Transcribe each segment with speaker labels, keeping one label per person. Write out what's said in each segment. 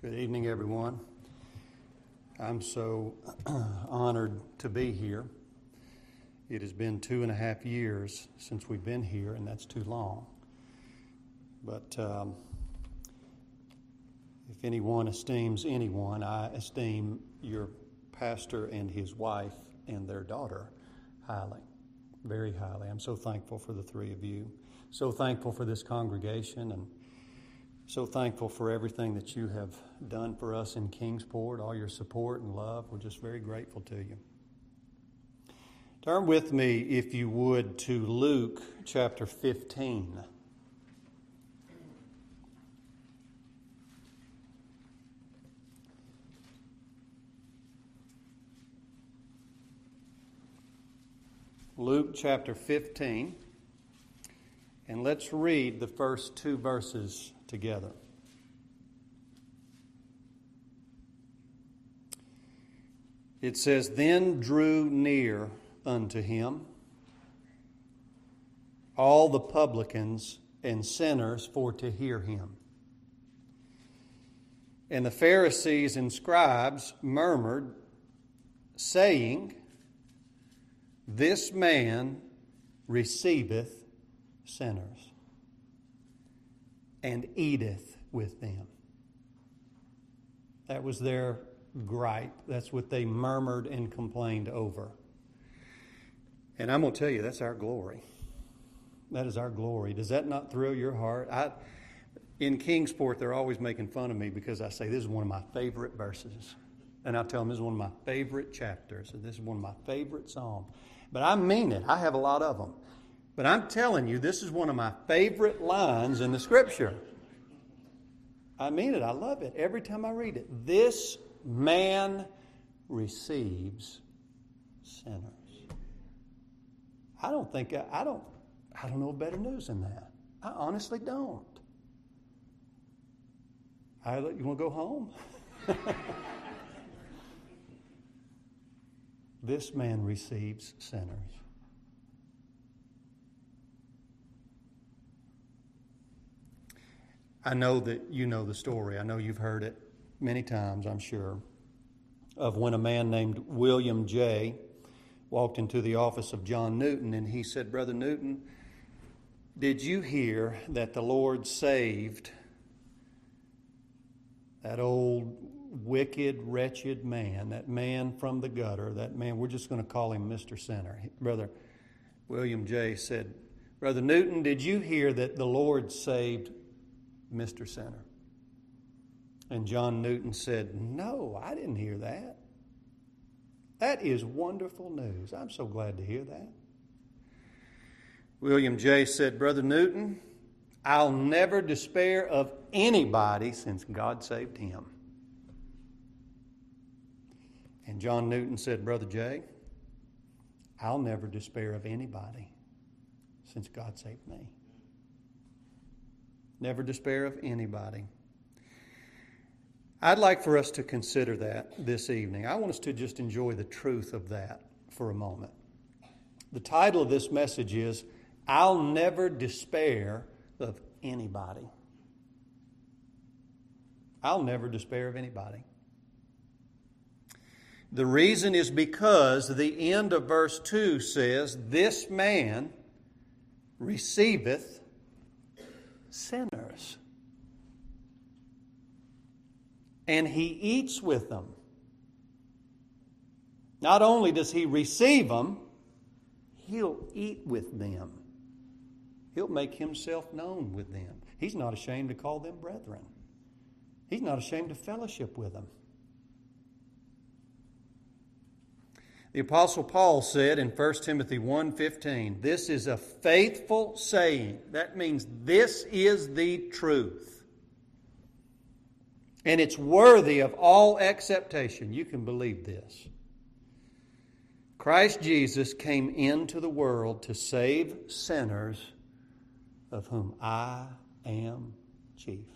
Speaker 1: Good evening, everyone. I'm so honored to be here. It has been 2.5 years since we've been here, and that's too long. But if anyone esteems anyone, I esteem your pastor and his wife and their daughter highly, very highly. I'm so thankful for the three of you, so thankful for this congregation, and so thankful for everything that you have done for us in Kingsport, all your support and love. We're just very grateful to you. Turn with me, if you would, to Luke chapter 15. Luke chapter 15. And let's read the first 2 verses together. It says, "Then drew near unto him all the publicans and sinners for to hear him. And the Pharisees and scribes murmured, saying, This man receiveth sinners, and eateth with them." That was their gripe. That's what they murmured and complained over. And I'm going to tell you, that's our glory. That is our glory. Does that not thrill your heart? In Kingsport, they're always making fun of me because I say this is one of my favorite verses. And I tell them this is one of my favorite chapters. And this is one of my favorite psalms. But I mean it. I have a lot of them. But I'm telling you, this is one of my favorite lines in the Scripture. I mean it. I love it. Every time I read it. This man receives sinners. I don't know better news than that. I honestly don't. You want to go home? This man receives sinners. I know that you know the story. I know you've heard it many times, I'm sure, of when a man named William J. walked into the office of John Newton, and he said, "Brother Newton, did you hear that the Lord saved that old, wicked, wretched man, that man from the gutter, that man, we're just going to call him Mr. Sinner." Brother William J. said, "Brother Newton, did you hear that the Lord saved Mr. Sinner?" And John Newton said, "No, I didn't hear that." That is wonderful news. I'm so glad to hear that. William J. said, "Brother Newton, I'll never despair of anybody since God saved him." And John Newton said, "Brother J, I'll never despair of anybody since God saved me." Never despair of anybody. I'd like for us to consider that this evening. I want us to just enjoy the truth of that for a moment. The title of this message is, I'll Never Despair of Anybody. I'll never despair of anybody. The reason is because the end of verse 2 says, "This man receiveth sinners, and he eats with them." Not only does he receive them, he'll eat with them. He'll make himself known with them. He's not ashamed to call them brethren. He's not ashamed to fellowship with them. The Apostle Paul said in 1 Timothy 1:15, "This is a faithful saying." That means this is the truth. And it's worthy of all acceptation. You can believe this. Christ Jesus came into the world to save sinners, of whom I am chief.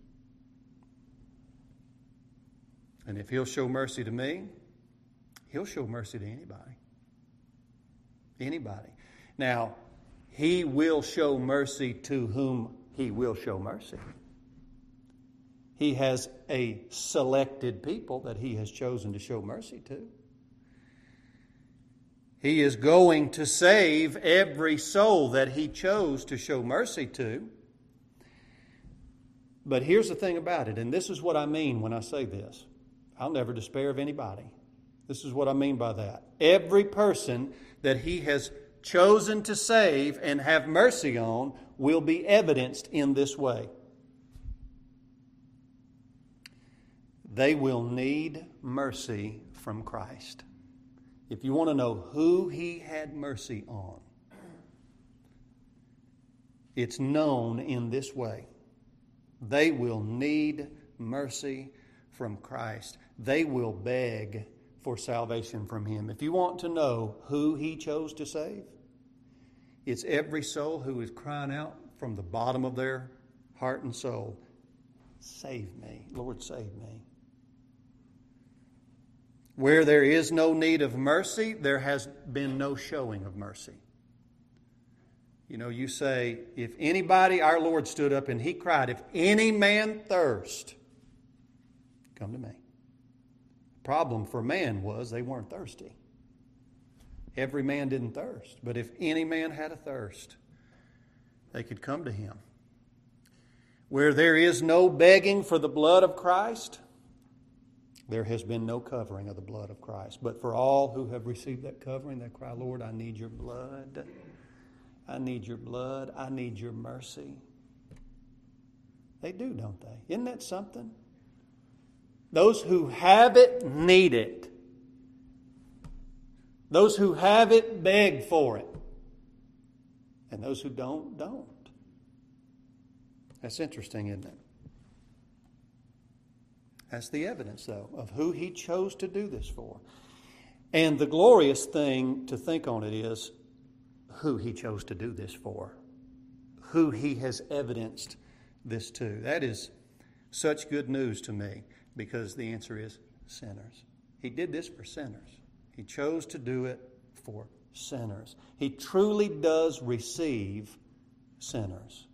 Speaker 1: And if he'll show mercy to me, he'll show mercy to anybody. Anybody. Now, he will show mercy to whom he will show mercy. He has a selected people that He has chosen to show mercy to. He is going to save every soul that He chose to show mercy to. But here's the thing about it, and this is what I mean when I say this. I'll never despair of anybody. This is what I mean by that. Every person that He has chosen to save and have mercy on will be evidenced in this way. They will need mercy from Christ. If you want to know who He had mercy on, it's known in this way. They will need mercy from Christ. They will beg for salvation from Him. If you want to know who He chose to save, it's every soul who is crying out from the bottom of their heart and soul, "Save me, Lord, save me." Where there is no need of mercy, there has been no showing of mercy. You know, you say, if anybody, our Lord stood up and He cried, "If any man thirst, come to me." The problem for man was they weren't thirsty. Every man didn't thirst. But if any man had a thirst, they could come to Him. Where there is no begging for the blood of Christ, there has been no covering of the blood of Christ. But for all who have received that covering, they cry, "Lord, I need your blood. I need your blood. I need your mercy." They do, don't they? Isn't that something? Those who have it need it. Those who have it beg for it. And those who don't. That's interesting, isn't it? That's the evidence, though, of who He chose to do this for. And the glorious thing to think on it is who He chose to do this for. Who He has evidenced this to. That is such good news to me, because the answer is sinners. He did this for sinners. He chose to do it for sinners. He truly does receive sinners.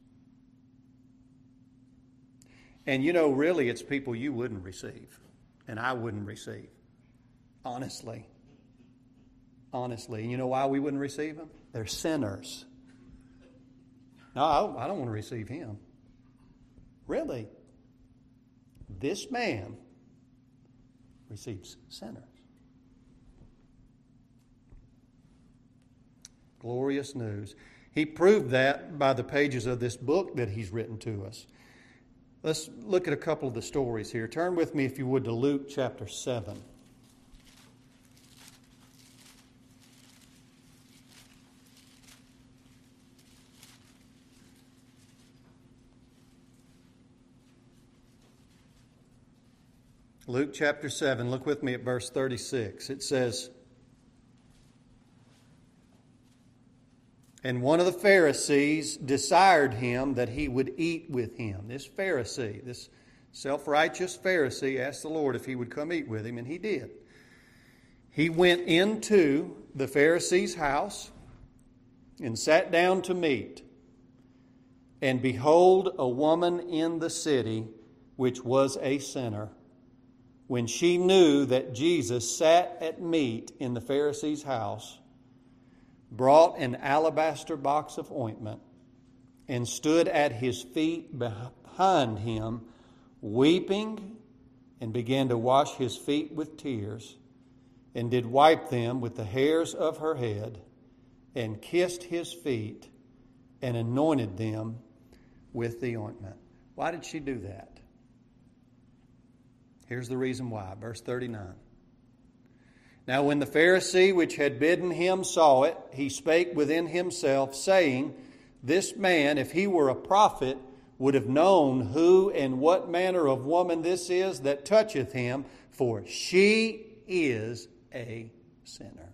Speaker 1: And you know, really, it's people you wouldn't receive, and I wouldn't receive. Honestly. You know why we wouldn't receive them? They're sinners. No, I don't want to receive him. Really? This man receives sinners. Glorious news. He proved that by the pages of this book that he's written to us. Let's look at a couple of the stories here. Turn with me, if you would, to Luke chapter 7. Luke chapter 7, look with me at verse 36. It says, "And one of the Pharisees desired him that he would eat with him." This Pharisee, this self-righteous Pharisee, asked the Lord if he would come eat with him, and he did. He went into the Pharisee's house and sat down to meat. And behold, a woman in the city, which was a sinner, when she knew that Jesus sat at meat in the Pharisee's house, brought an alabaster box of ointment and stood at his feet behind him, weeping, and began to wash his feet with tears, and did wipe them with the hairs of her head, and kissed his feet, and anointed them with the ointment. Why did she do that? Here's the reason why. Verse 39. "Now when the Pharisee which had bidden him saw it, he spake within himself, saying, This man, if he were a prophet, would have known who and what manner of woman this is that toucheth him, for she is a sinner."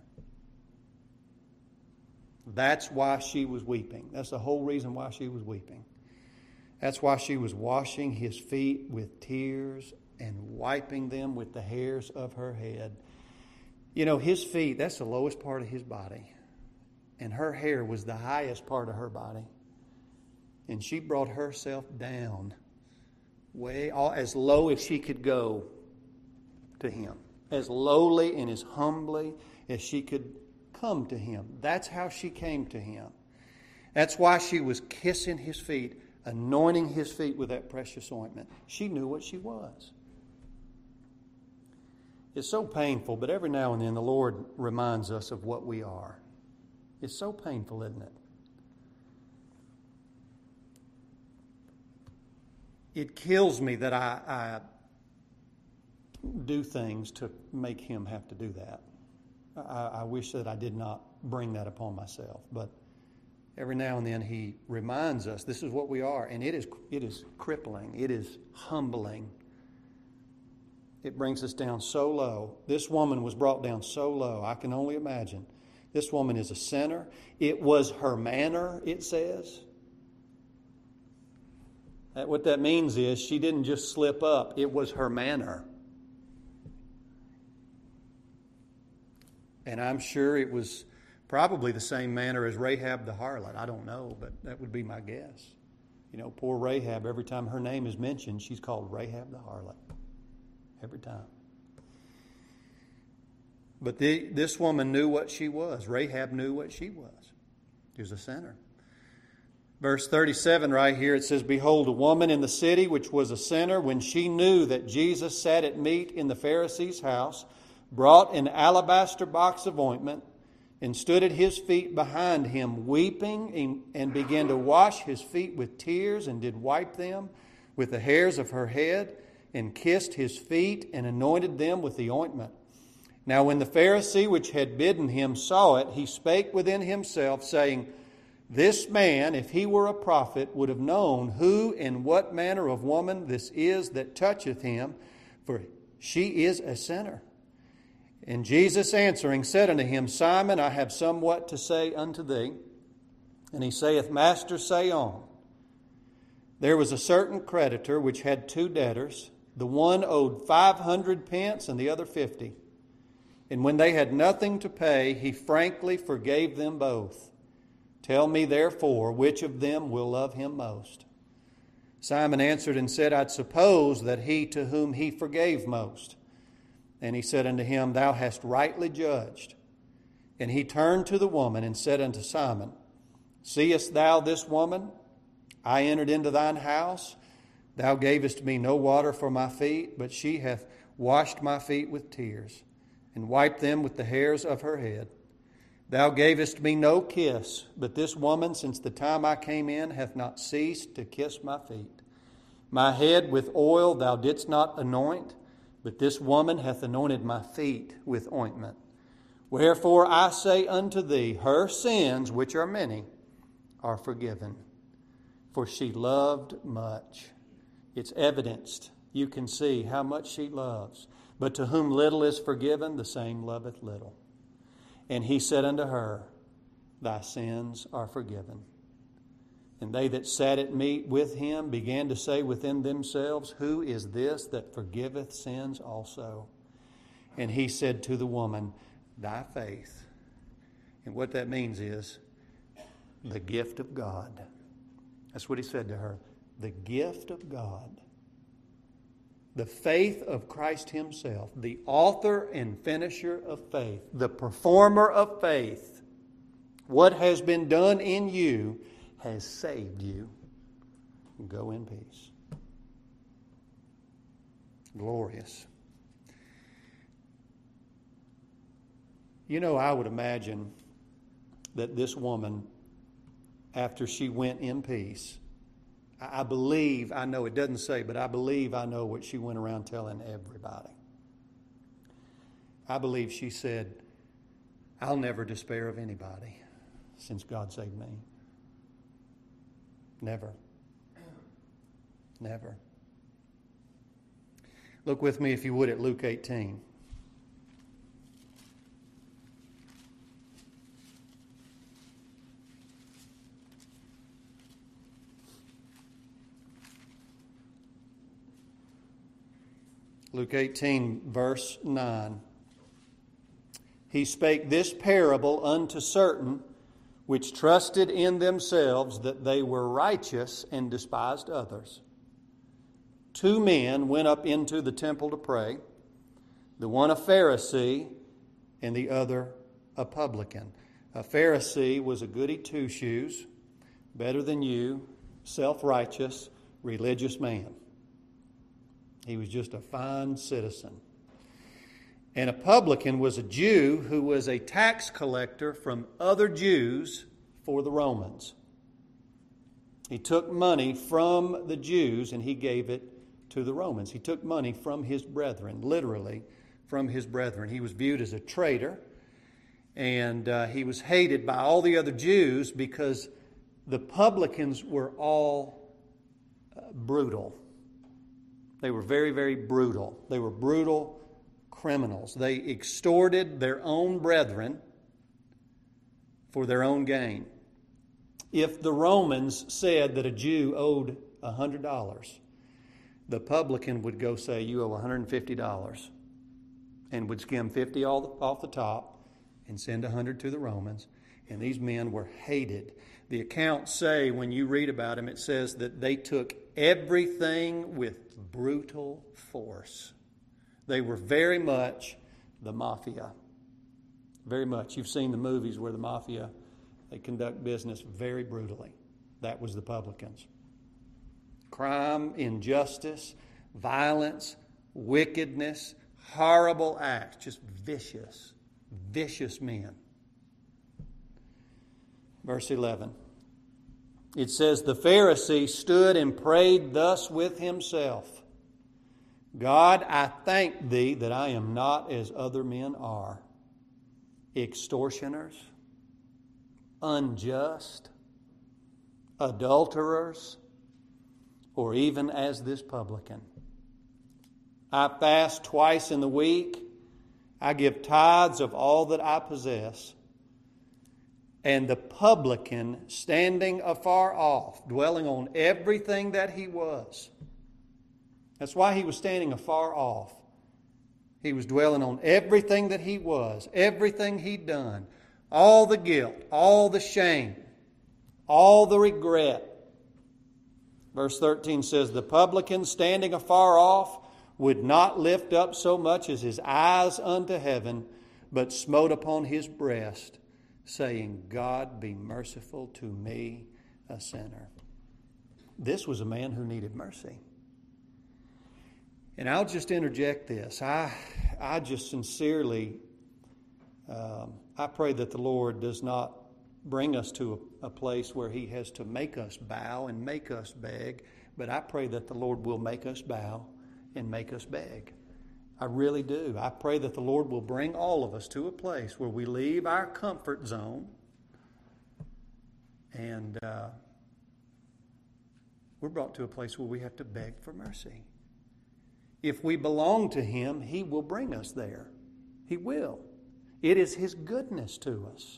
Speaker 1: That's why she was weeping. That's the whole reason why she was weeping. That's why she was washing his feet with tears and wiping them with the hairs of her head. You know, his feet, that's the lowest part of his body. And her hair was the highest part of her body. And she brought herself down as low as she could go to him, as lowly and as humbly as she could come to him. That's how she came to him. That's why she was kissing his feet, anointing his feet with that precious ointment. She knew what she was. It's so painful, but every now and then the Lord reminds us of what we are. It's so painful, isn't it? It kills me that I do things to make him have to do that. I wish that I did not bring that upon myself. But every now and then he reminds us this is what we are. And it is crippling. It is humbling. It brings us down so low. This woman was brought down so low. I can only imagine. This woman is a sinner. It was her manner, it says. What that means is she didn't just slip up. It was her manner. And I'm sure it was probably the same manner as Rahab the harlot. I don't know, but that would be my guess. You know, poor Rahab, every time her name is mentioned, she's called Rahab the harlot. Every time. But this woman knew what she was. Rahab knew what she was. She was a sinner. Verse 37 right here, it says, Behold, a woman in the city which was a sinner, when she knew that Jesus sat at meat in the Pharisee's house, brought an alabaster box of ointment, and stood at his feet behind him, weeping, and began to wash his feet with tears, and did wipe them with the hairs of her head, and kissed his feet, and anointed them with the ointment. Now when the Pharisee which had bidden him saw it, he spake within himself, saying, This man, if he were a prophet, would have known who and what manner of woman this is that toucheth him, for she is a sinner. And Jesus answering said unto him, Simon, I have somewhat to say unto thee. And he saith, Master, say on. There was a certain creditor which had 2 debtors. The one owed 500 pence and the other 50. And when they had nothing to pay, he frankly forgave them both. Tell me therefore, which of them will love him most? Simon answered and said, I'd suppose that he to whom he forgave most. And he said unto him, Thou hast rightly judged. And he turned to the woman and said unto Simon, Seest thou this woman? I entered into thine house. Thou gavest me no water for my feet, but she hath washed my feet with tears, and wiped them with the hairs of her head. Thou gavest me no kiss, but this woman, since the time I came in, hath not ceased to kiss my feet. My head with oil thou didst not anoint, but this woman hath anointed my feet with ointment. Wherefore I say unto thee, her sins, which are many, are forgiven. For she loved much. It's evidenced. You can see how much she loves. But to whom little is forgiven, the same loveth little. And he said unto her, Thy sins are forgiven. And they that sat at meat with him began to say within themselves, Who is this that forgiveth sins also? And he said to the woman, Thy faith. And what that means is the gift of God. That's what he said to her. The gift of God. The faith of Christ himself, the author and finisher of faith, the performer of faith. What has been done in you has saved you. Go in peace. Glorious. You know, I would imagine that this woman, after she went in peace, I believe, I know it doesn't say, but I believe I know what she went around telling everybody. I believe she said, I'll never despair of anybody since God saved me. Never. Never. Look with me, if you would, at Luke 18. Luke 18, verse 9. He spake this parable unto certain which trusted in themselves that they were righteous and despised others. 2 men went up into the temple to pray, the one a Pharisee and the other a publican. A Pharisee was a goody two-shoes, better than you, self-righteous, religious man. He was just a fine citizen. And a publican was a Jew who was a tax collector from other Jews for the Romans. He took money from the Jews and he gave it to the Romans. He took money from his brethren, literally from his brethren. He was viewed as a traitor, and he was hated by all the other Jews because the publicans were all brutal. They were very, very brutal. They were brutal criminals. They extorted their own brethren for their own gain. If the Romans said that a Jew owed $100, the publican would go say, "You owe $150," and would skim 50 off the top and send 100 to the Romans. And these men were hated. The accounts say, when you read about them, it says that they took everything with brutal force. They were very much the mafia. Very much. You've seen the movies where the mafia, they conduct business very brutally. That was the publicans. Crime, injustice, violence, wickedness, horrible acts. Just vicious, vicious men. Verse 11. It says, the Pharisee stood and prayed thus with himself. God, I thank thee that I am not as other men are, extortioners, unjust, adulterers, or even as this publican. I fast twice in the week. I give tithes of all that I possess. And the publican, standing afar off, dwelling on everything that he was. That's why he was standing afar off. He was dwelling on everything that he was, everything he'd done, all the guilt, all the shame, all the regret. Verse 13 says, the publican, standing afar off, would not lift up so much as his eyes unto heaven, but smote upon his breast, saying, God, be merciful to me, a sinner. This was a man who needed mercy. And I'll just interject this. I just sincerely, I pray that the Lord does not bring us to a place where He has to make us bow and make us beg, but I pray that the Lord will make us bow and make us beg. I really do. I pray that the Lord will bring all of us to a place where we leave our comfort zone and we're brought to a place where we have to beg for mercy. If we belong to Him, He will bring us there. He will. It is His goodness to us.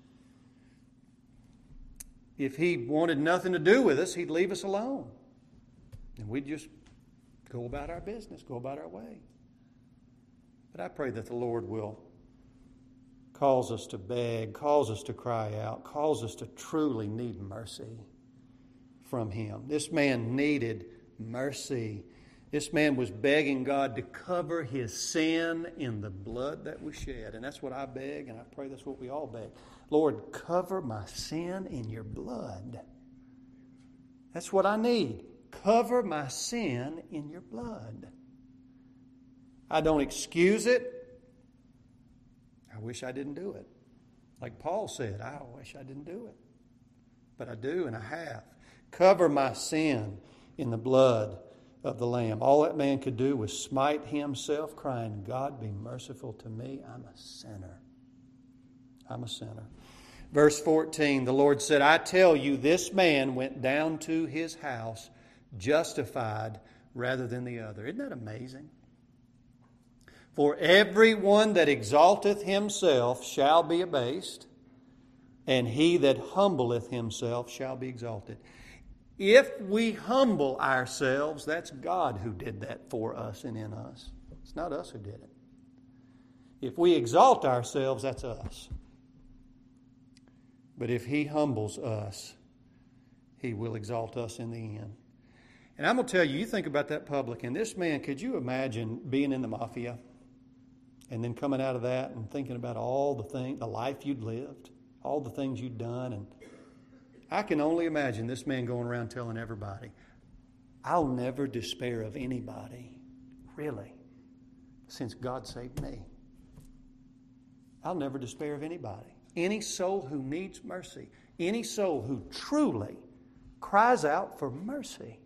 Speaker 1: If He wanted nothing to do with us, He'd leave us alone. And we'd just go about our business, go about our way. But I pray that the Lord will cause us to beg, cause us to cry out, cause us to truly need mercy from Him. This man needed mercy. This man was begging God to cover his sin in the blood that was shed. And that's what I beg, and I pray that's what we all beg. Lord, cover my sin in your blood. That's what I need. Cover my sin in your blood. I don't excuse it. I wish I didn't do it. Like Paul said, I wish I didn't do it. But I do, and I have. Cover my sin in the blood of the Lamb. All that man could do was smite himself, crying, God, be merciful to me. I'm a sinner. I'm a sinner. Verse 14, the Lord said, I tell you, this man went down to his house justified rather than the other. Isn't that amazing? For everyone that exalteth himself shall be abased, and he that humbleth himself shall be exalted. If we humble ourselves, that's God who did that for us and in us. It's not us who did it. If we exalt ourselves, that's us. But if He humbles us, He will exalt us in the end. And I'm going to tell you, you think about that publican. This man, could you imagine being in the mafia and then coming out of that and thinking about all the life you'd lived, all the things you'd done? And I can only imagine this man going around telling everybody, I'll never despair of anybody, really, since God saved me. I'll never despair of anybody. Any soul who needs mercy, any soul who truly cries out for mercy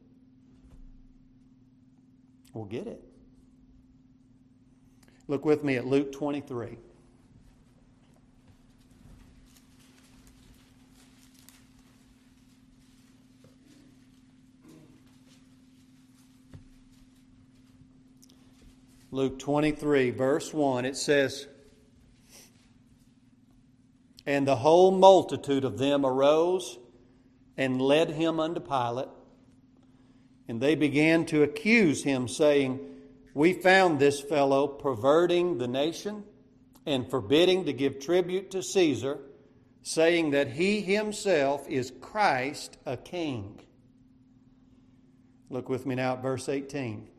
Speaker 1: will get it. Look with me at Luke 23. Luke 23, verse 1, it says, And the whole multitude of them arose and led him unto Pilate. And they began to accuse him, saying, We found this fellow perverting the nation and forbidding to give tribute to Caesar, saying that he himself is Christ, a king. Look with me now at verse 18.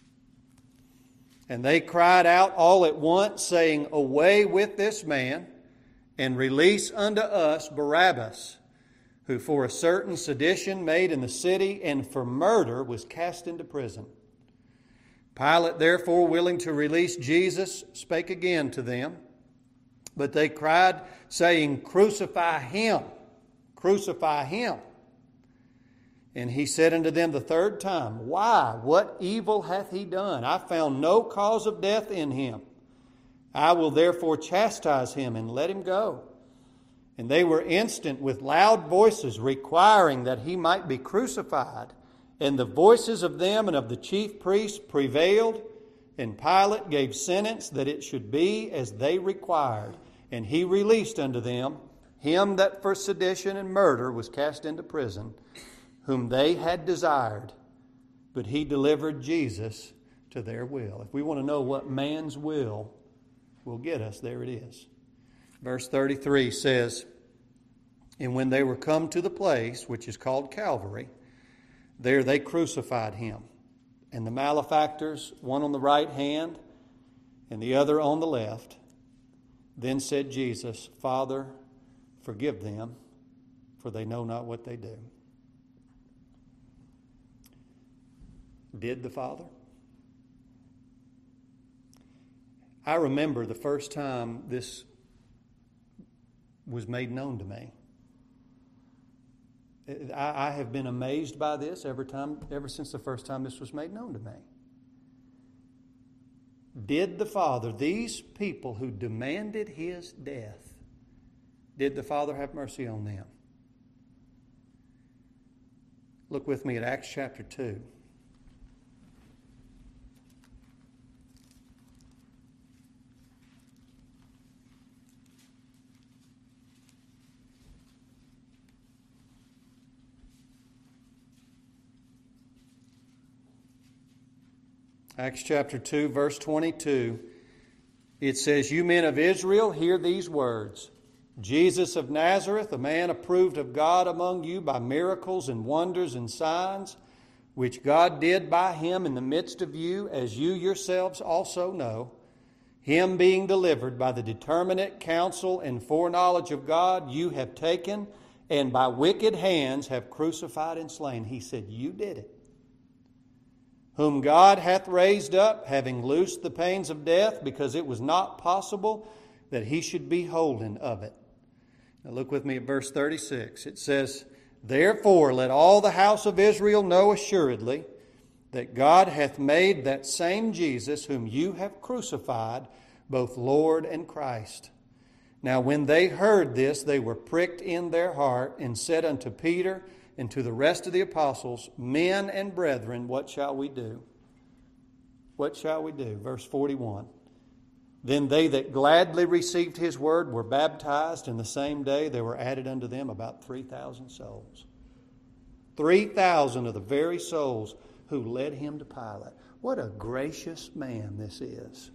Speaker 1: And they cried out all at once, saying, Away with this man, and release unto us Barabbas, who for a certain sedition made in the city, and for murder was cast into prison. Pilate, therefore, willing to release Jesus, spake again to them. But they cried, saying, Crucify him! Crucify him! And he said unto them the third time, Why? What evil hath he done? I found no cause of death in him. I will therefore chastise him and let him go. And they were instant with loud voices, requiring that he might be crucified. And the voices of them and of the chief priests prevailed. And Pilate gave sentence that it should be as they required. And he released unto them him that for sedition and murder was cast into prison, whom they had desired, but he delivered Jesus to their will. If we want to know what man's will get us, there it is. Verse 33 says, And when they were come to the place which is called Calvary, there they crucified him, and the malefactors, one on the right hand and the other on the left. Then said Jesus, Father, forgive them, for they know not what they do. Did the Father? I remember the first time this was made known to me. I have been amazed by this ever since the first time this was made known to me. Did the Father, these people who demanded his death, did the Father have mercy on them? Look with me at Acts chapter 2. Acts chapter 2, verse 22, it says, You men of Israel, hear these words. Jesus of Nazareth, a man approved of God among you by miracles and wonders and signs, which God did by him in the midst of you, as you yourselves also know, him being delivered by the determinate counsel and foreknowledge of God, you have taken, and by wicked hands have crucified and slain. He said, You did it. Whom God hath raised up, having loosed the pains of death, because it was not possible that he should be holden of it. Now look with me at verse 36. It says, Therefore let all the house of Israel know assuredly that God hath made that same Jesus whom you have crucified, both Lord and Christ. Now when they heard this, they were pricked in their heart, and said unto Peter and to the rest of the apostles, Men and brethren, what shall we do? What shall we do? Verse 41. Then they that gladly received his word were baptized, and the same day there were added unto them about 3,000 souls. 3,000 of the very souls who led him to Pilate. What a gracious man this is.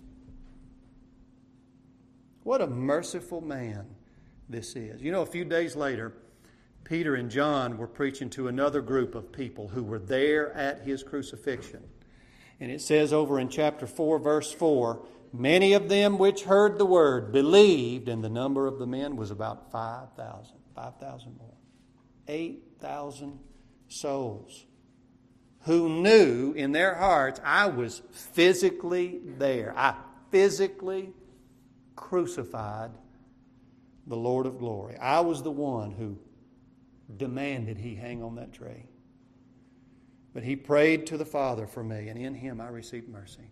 Speaker 1: What a merciful man this is. You know, a few days later, Peter and John were preaching to another group of people who were there at his crucifixion. And it says over in chapter 4, verse 4, many of them which heard the word believed, and the number of the men was about 5,000. 5,000 more. 8,000 souls who knew in their hearts, I was physically there. I physically crucified the Lord of glory. I was the one who demanded he hang on that tree. But he prayed to the Father for me, and in him I received mercy.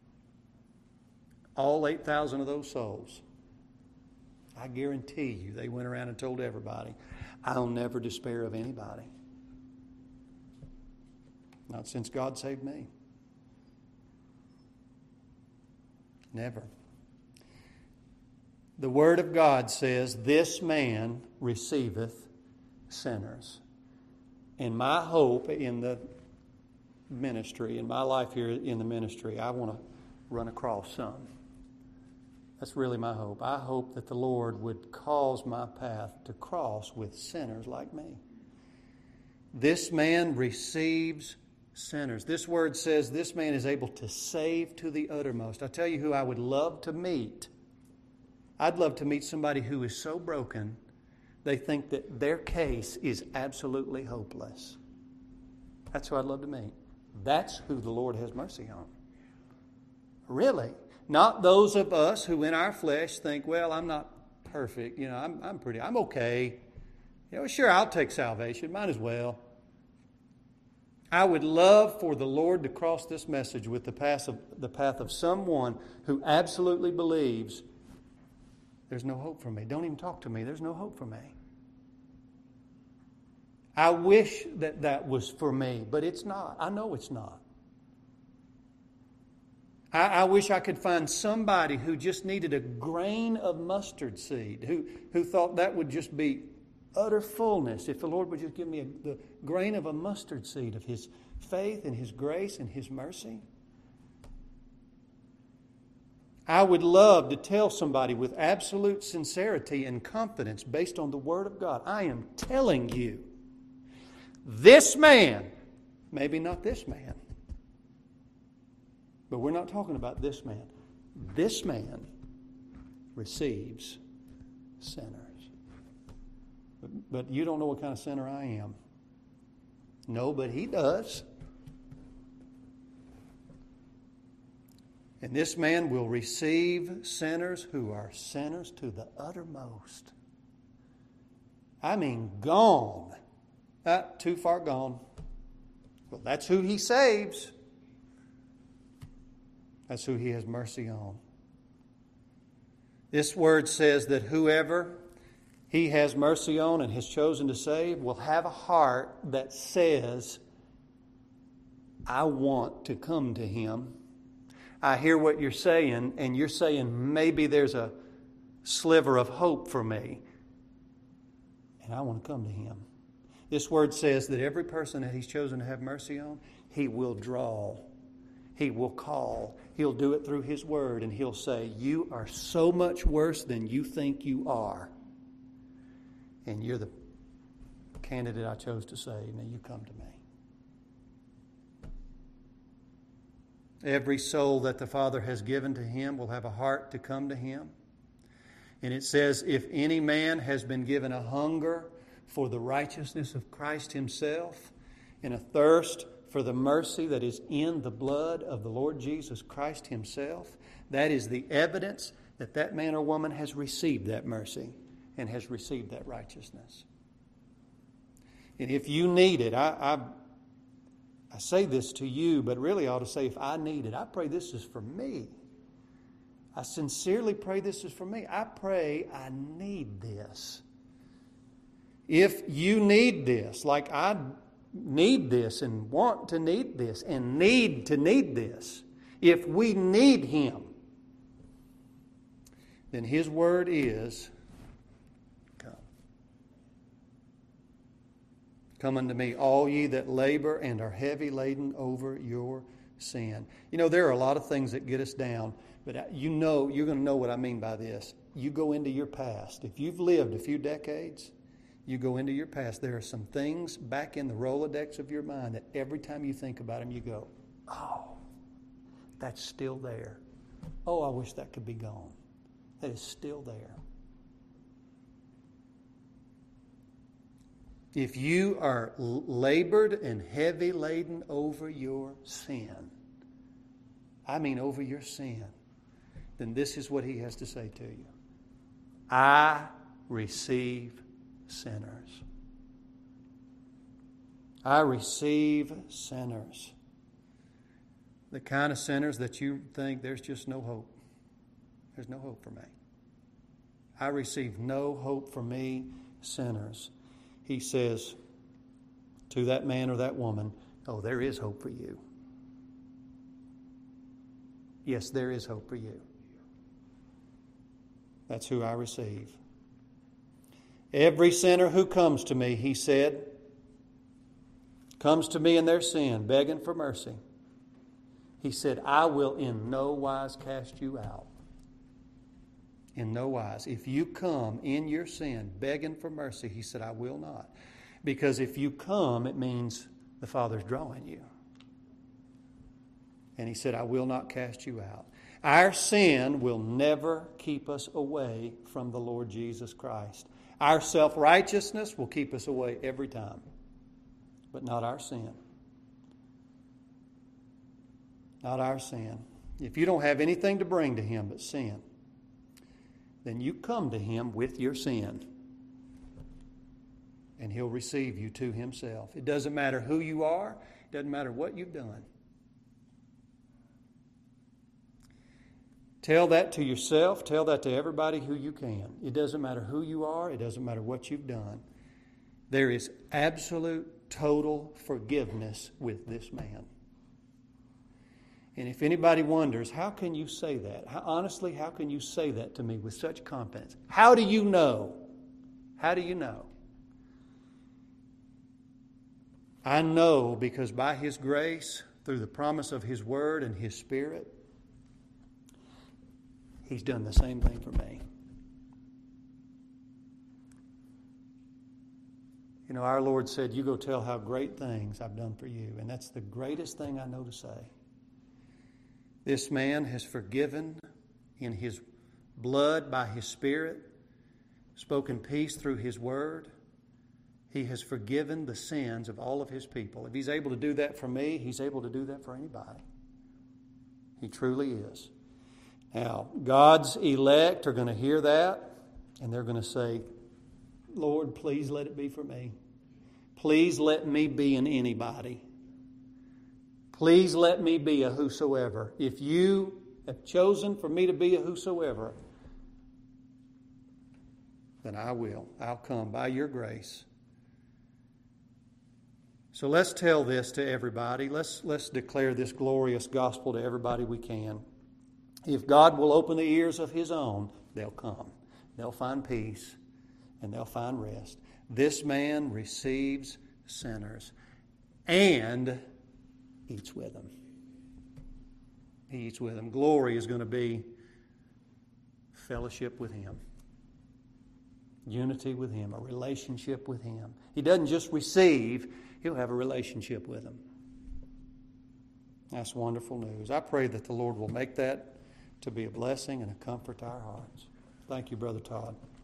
Speaker 1: All 8,000 of those souls, I guarantee you, they went around and told everybody, I'll never despair of anybody. Not since God saved me. Never. The Word of God says, this man receiveth sinners. And my hope in the ministry, in my life here in the ministry, I want to run across some. That's really my hope. I hope that the Lord would cause my path to cross with sinners like me. This man receives sinners. This word says this man is able to save to the uttermost. I tell you who I would love to meet. I'd love to meet somebody who is so broken they think that their case is absolutely hopeless. That's who I'd love to meet. That's who the Lord has mercy on. Really. Not those of us who in our flesh think, well, I'm not perfect. You know, I'm okay. You know, sure, I'll take salvation. Might as well. I would love for the Lord to cross this message with the path of someone who absolutely believes there's no hope for me. Don't even talk to me. There's no hope for me. I wish that was for me, but it's not. I know it's not. I wish I could find somebody who just needed a grain of mustard seed, who thought that would just be utter fullness if the Lord would just give me the grain of a mustard seed of His faith and His grace and His mercy. I would love to tell somebody with absolute sincerity and confidence based on the Word of God, I am telling you, this man, maybe not this man, but we're not talking about this man. This man receives sinners. But you don't know what kind of sinner I am. No, but he does. And this man will receive sinners who are sinners to the uttermost. I mean, gone. Too far gone. Well, that's who he saves. That's who he has mercy on. This word says that whoever he has mercy on and has chosen to save will have a heart that says, I want to come to him. I hear what you're saying, and you're saying maybe there's a sliver of hope for me, and I want to come to him. This word says that every person that he's chosen to have mercy on, he will draw. He will call. He'll do it through his word, and he'll say, you are so much worse than you think you are. And you're the candidate I chose to save. Now you come to me. Every soul that the Father has given to him will have a heart to come to him. And it says, if any man has been given a hunger for the righteousness of Christ himself and a thirst for the mercy that is in the blood of the Lord Jesus Christ himself, that is the evidence that that man or woman has received that mercy and has received that righteousness. And if you need it, I say this to you, but really I ought to say if I need it, I pray this is for me. I sincerely pray this is for me. I pray I need this. If you need this, like I need this and want to need this and need to need this, if we need him, then his word is, come unto me, all ye that labor and are heavy laden over your sin. You know, there are a lot of things that get us down, but you know, you're going to know what I mean by this. You go into your past. If you've lived a few decades, you go into your past, there are some things back in the Rolodex of your mind that every time you think about them, you go, oh, that's still there. Oh, I wish that could be gone. That is still there. If you are labored and heavy laden over your sin, I mean over your sin, then this is what he has to say to you. I receive sinners. I receive sinners. The kind of sinners that you think there's just no hope. There's no hope for me. I receive no hope for me, sinners. He says to that man or that woman, oh, there is hope for you. Yes, there is hope for you. That's who I receive. Every sinner who comes to me, he said, comes to me in their sin, begging for mercy. He said, I will in no wise cast you out. In no wise. If you come in your sin, begging for mercy, he said, I will not. Because if you come, it means the Father's drawing you. And he said, I will not cast you out. Our sin will never keep us away from the Lord Jesus Christ. Our self-righteousness will keep us away every time, but not our sin. Not our sin. If you don't have anything to bring to him but sin, then you come to him with your sin, and he'll receive you to himself. It doesn't matter who you are. It doesn't matter what you've done. Tell that to yourself. Tell that to everybody who you can. It doesn't matter who you are. It doesn't matter what you've done. There is absolute, total forgiveness with this man. And if anybody wonders, how can you say that? Honestly, how can you say that to me with such confidence? How do you know? How do you know? I know because by his grace, through the promise of his word and his Spirit, he's done the same thing for me. You know, our Lord said, you go tell how great things I've done for you. And that's the greatest thing I know to say. This man has forgiven in his blood by his Spirit, spoken peace through his word. He has forgiven the sins of all of his people. If he's able to do that for me, he's able to do that for anybody. He truly is. Now, God's elect are going to hear that, and they're going to say, Lord, please let it be for me. Please let me be an anybody. Please let me be a whosoever. If you have chosen for me to be a whosoever, then I will. I'll come by your grace. So let's tell this to everybody. Let's declare this glorious gospel to everybody we can. If God will open the ears of his own, they'll come. They'll find peace and they'll find rest. This man receives sinners and eats with them. He eats with them. Glory is going to be fellowship with him. Unity with him. A relationship with him. He doesn't just receive, he'll have a relationship with him. That's wonderful news. I pray that the Lord will make that to be a blessing and a comfort to our hearts. Thank you, Brother Todd.